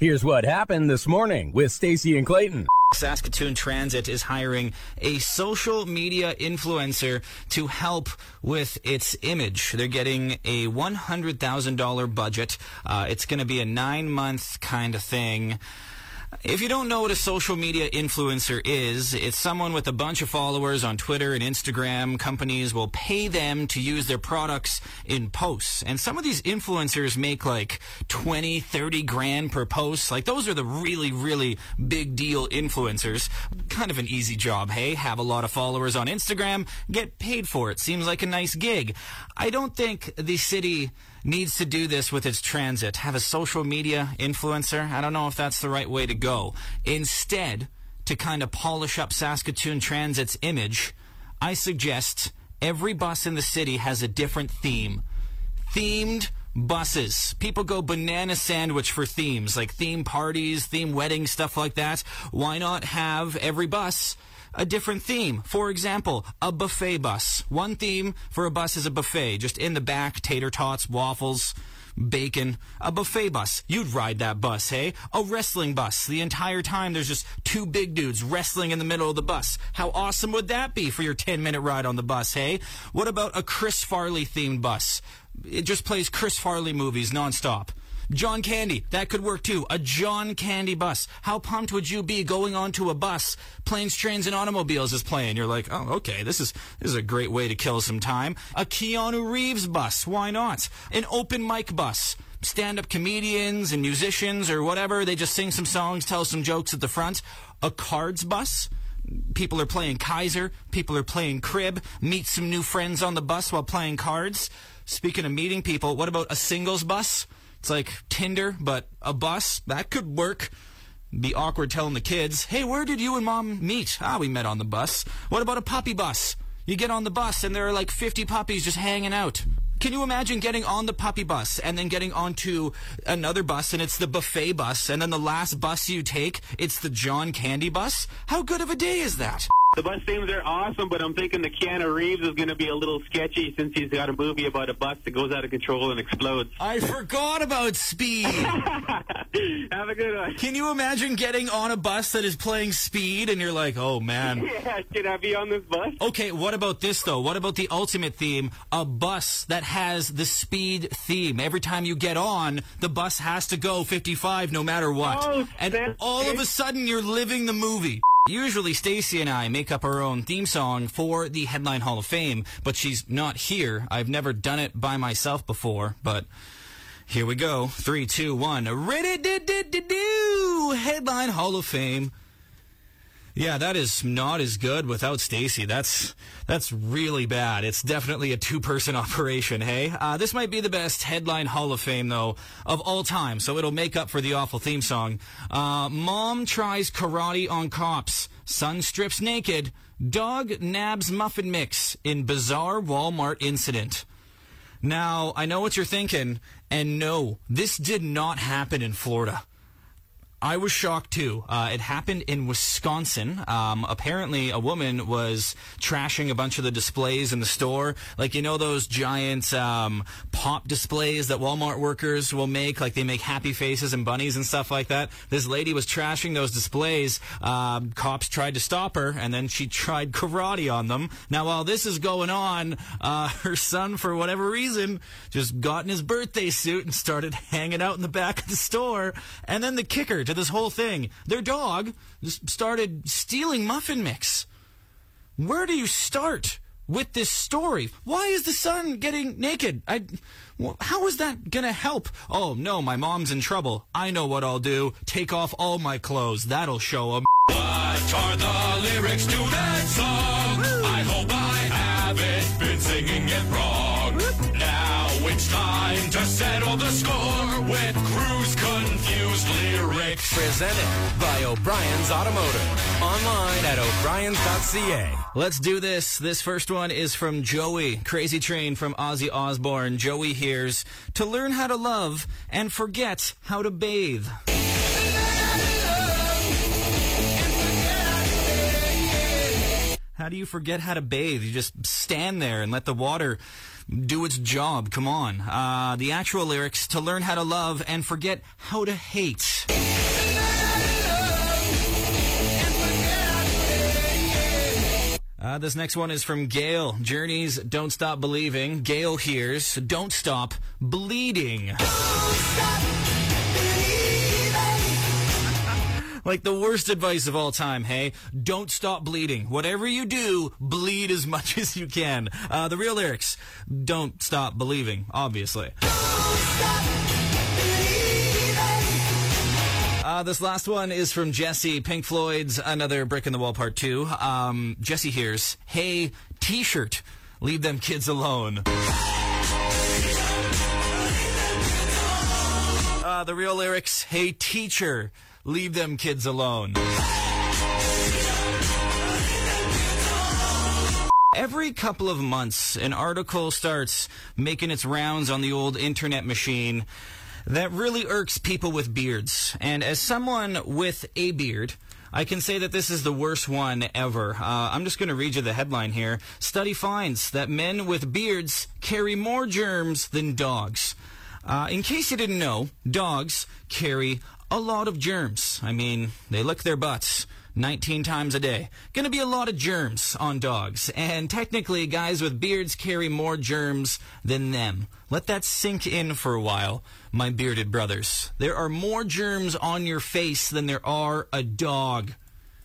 Here's what happened this morning with Stacey and Clayton. Saskatoon Transit is hiring a social media influencer to help with its image. They're getting a $100,000 budget. It's going to be a 9-month kind of thing. If you don't know what a social media influencer is, it's someone with a bunch of followers on Twitter and Instagram. Companies will pay them to use their products in posts. And some of these influencers make like 20, 30 grand per post. Like those are the really, really big deal influencers. Kind of an easy job, hey? Have a lot of followers on Instagram, get paid for it. Seems like a nice gig. I don't think the city needs to do this with its transit. Have a social media influencer? I don't know if that's the right way to go. Instead, to kind of polish up Saskatoon Transit's image, I suggest every bus in the city has a different theme. Themed buses. People go banana sandwich for themes, like theme parties, theme weddings, stuff like that. Why not have every bus a different theme? For example, a buffet bus. One theme for a bus is a buffet. Just in the back, tater tots, waffles, bacon. A buffet bus. You'd ride that bus, hey? A wrestling bus. The entire time there's just two big dudes wrestling in the middle of the bus. How awesome would that be for your 10-minute ride on the bus, hey? What about a Chris Farley themed bus? It just plays Chris Farley movies nonstop. John Candy, that could work too. A John Candy bus. How pumped would you be going onto a bus? Planes, Trains, and Automobiles is playing. You're like, oh, okay, this is a great way to kill some time. A Keanu Reeves bus. Why not? An open mic bus. Stand-up comedians and musicians or whatever. They just sing some songs, tell some jokes at the front. A cards bus. People are playing Kaiser. People are playing Crib. Meet some new friends on the bus while playing cards. Speaking of meeting people, what about a singles bus? It's like Tinder, but a bus. That could work. Be awkward telling the kids, hey, where did you and Mom meet? We met on the bus. What about a puppy bus? You get on the bus and there are like 50 puppies just hanging out. Can you imagine getting on the puppy bus and then getting onto another bus and it's the buffet bus and then the last bus you take, it's the John Candy bus? How good of a day is that? The bus themes are awesome, but I'm thinking the Keanu Reeves is going to be a little sketchy since he's got a movie about a bus that goes out of control and explodes. I forgot about Speed. Have a good one. Can you imagine getting on a bus that is playing Speed and you're like, oh, man. Yeah, can I be on this bus? Okay, what about this, though? What about the ultimate theme? A bus that has the Speed theme. Every time you get on, the bus has to go 55 no matter what. Oh, and all of a sudden, you're living the movie. Usually, Stacey and I make up our own theme song for the Headline Hall of Fame, but she's not here. I've never done it by myself before, but here we go. 3, 2, 1. Ready-do-do-do-do! Headline Hall of Fame. Yeah, that is not as good without Stacey. That's really bad. It's definitely a two-person operation, hey? This might be the best Headline Hall of Fame, though, of all time, so it'll make up for the awful theme song. Mom tries karate on cops. Son strips naked. Dog nabs muffin mix in bizarre Walmart incident. Now, I know what you're thinking, and no, this did not happen in Florida. I was shocked, too. It happened in Wisconsin. Apparently, a woman was trashing a bunch of the displays in the store. Like, you know those giant pop displays that Walmart workers will make? Like, they make happy faces and bunnies and stuff like that. This lady was trashing those displays. Cops tried to stop her, and then she tried karate on them. Now, while this is going on, her son, for whatever reason, just got in his birthday suit and started hanging out in the back of the store. And then the kicker to this whole thing, their dog just started stealing muffin mix. Where do you start with this story? Why is the son getting naked? How is that gonna help? Oh no, my mom's in trouble. I know what I'll do. Take off all my clothes. That'll show them. What are the lyrics to that song? Woo! I hope I haven't been singing it wrong. Now it's time to settle the score with Cruise Confused Lyrics. Presented by O'Brien's Automotive. Online at o'briens.ca. Let's do this. This first one is from Joey, Crazy Train from Ozzy Osbourne. Joey hears, to learn how to love and forget how to bathe. How do you forget how to bathe? You just stand there and let the water do its job. Come on. The actual lyrics: to learn how to love and forget how to hate. This next one is from Gail. Journey's Don't Stop Believing. Gail hears, don't stop bleeding. Don't stop believing. Like the worst advice of all time, hey? Don't stop bleeding. Whatever you do, bleed as much as you can. The real lyrics: don't stop believing, obviously. Don't stop this last one is from Jesse. Pink Floyd's Another Brick in the Wall Part 2. Jesse hears, hey, T-shirt, leave them kids alone. The real lyrics: hey, teacher, leave them kids alone. Every couple of months, an article starts making its rounds on the old internet machine that really irks people with beards. And as someone with a beard, I can say that this is the worst one ever. I'm just going to read you the headline here. Study finds that men with beards carry more germs than dogs. In case you didn't know, dogs carry a lot of germs. I mean, they lick their butts 19 times a day. Gonna be a lot of germs on dogs. And technically, guys with beards carry more germs than them. Let that sink in for a while, my bearded brothers. There are more germs on your face than there are a dog.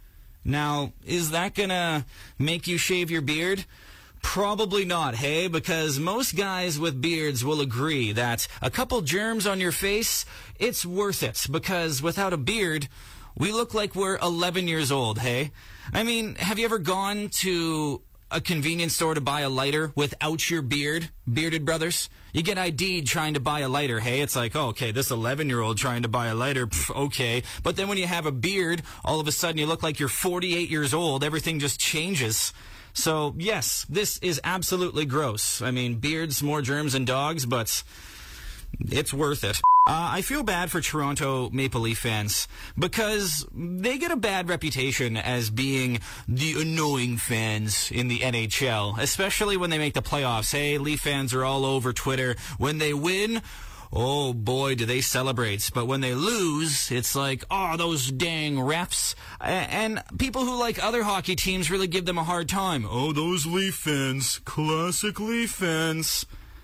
Now, is that gonna make you shave your beard? Probably not, hey? Because most guys with beards will agree that a couple germs on your face, it's worth it. Because without a beard, we look like we're 11 years old, hey? I mean, have you ever gone to a convenience store to buy a lighter without your beard, bearded brothers? You get ID'd trying to buy a lighter, hey? It's like, oh, okay, this 11-year-old trying to buy a lighter, okay. But then when you have a beard, all of a sudden you look like you're 48 years old. Everything just changes. So, yes, this is absolutely gross. I mean, beards, more germs than dogs, but it's worth it. I feel bad for Toronto Maple Leaf fans because they get a bad reputation as being the annoying fans in the NHL, especially when they make the playoffs. Hey, Leaf fans are all over Twitter. When they win, oh boy, do they celebrate. But when they lose, it's like, oh, those dang refs. And people who like other hockey teams really give them a hard time. Oh, those Leaf fans, classic Leaf fans.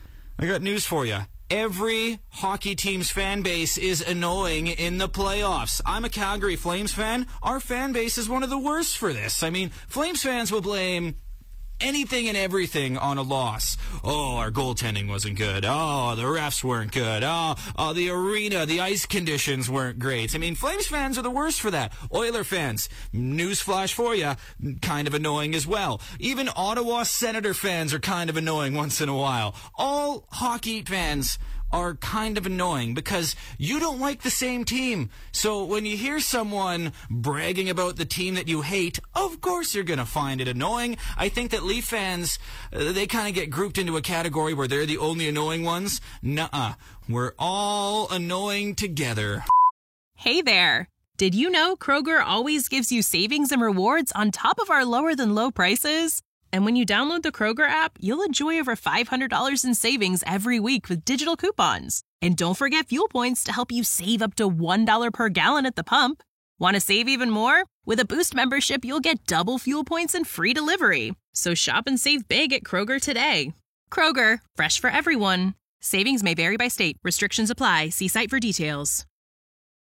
I got news for you. Every hockey team's fan base is annoying in the playoffs. I'm a Calgary Flames fan. Our fan base is one of the worst for this. I mean, Flames fans will blame anything and everything on a loss. Oh, our goaltending wasn't good. Oh, the refs weren't good. Oh, the arena, the ice conditions weren't great. I mean, Flames fans are the worst for that. Oiler fans, newsflash for you, kind of annoying as well. Even Ottawa Senator fans are kind of annoying once in a while. All hockey fans are kind of annoying because you don't like the same team. So when you hear someone bragging about the team that you hate, of course you're going to find it annoying. I think that Leaf fans, they kind of get grouped into a category where they're the only annoying ones. Nuh-uh. We're all annoying together. Hey there. Did you know Kroger always gives you savings and rewards on top of our lower-than-low prices? And when you download the Kroger app, you'll enjoy over $500 in savings every week with digital coupons. And don't forget fuel points to help you save up to $1 per gallon at the pump. Want to save even more? With a Boost membership, you'll get double fuel points and free delivery. So shop and save big at Kroger today. Kroger, fresh for everyone. Savings may vary by state. Restrictions apply. See site for details.